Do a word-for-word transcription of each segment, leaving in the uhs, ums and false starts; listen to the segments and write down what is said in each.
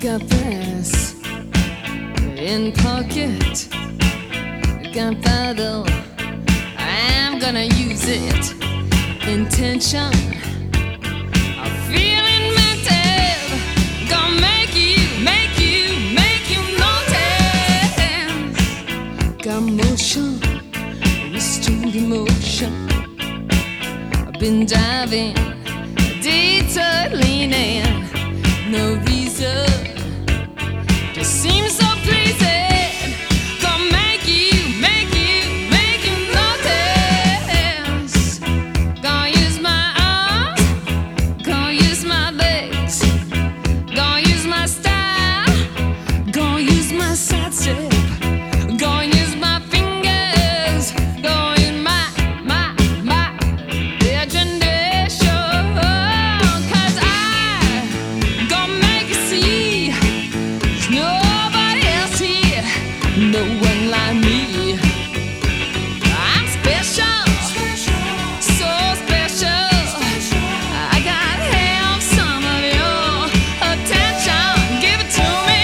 Got brass in pocket, gunpowder, I'm gonna use it. Intention, I'm feeling mental, gonna make you, make you, make you notice. Got motion, restrained emotion, I've been diving, detour leaning, no reason, just seems so pleasing. Gonna make you, make you, make you notice. Gonna use my arms, gonna use my legs, gonna use my style, gonna use my side step, gonna use my fingers, gonna use my, my, my imagination. 'Cause I gonna make you see there's nobody else here, no one like me. I'm special, so special. I gotta have some of your attention. Give it to me.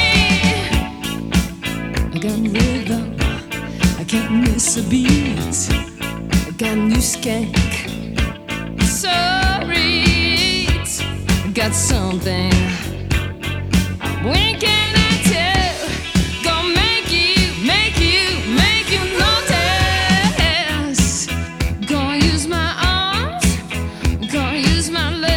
I got rhythm, I can't miss a beat. I got new skank, sorry, I got something I'm winking at you. Gonna make you, make you, make you notice. Gonna use my arms, gonna use my legs.